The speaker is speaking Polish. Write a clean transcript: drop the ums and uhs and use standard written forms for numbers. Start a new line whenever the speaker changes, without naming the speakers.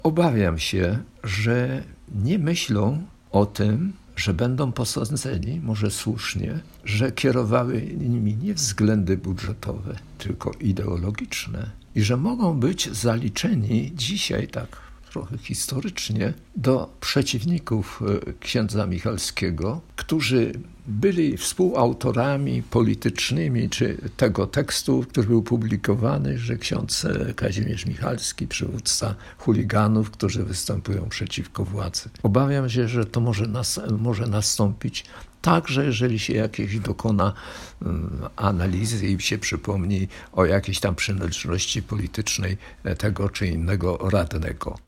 Obawiam się, że nie myślą o tym, że będą posądzeni, może słusznie, że kierowały nimi nie względy budżetowe, tylko ideologiczne i że mogą być zaliczeni dzisiaj tak trochę historycznie do przeciwników księdza Michalskiego, którzy byli współautorami politycznymi czy tego tekstu, który był publikowany, że ksiądz Kazimierz Michalski, przywódca chuliganów, którzy występują przeciwko władzy. Obawiam się, że to może nastąpić także jeżeli się jakieś dokona analizy i się przypomni o jakiejś tam przynależności politycznej tego czy innego radnego.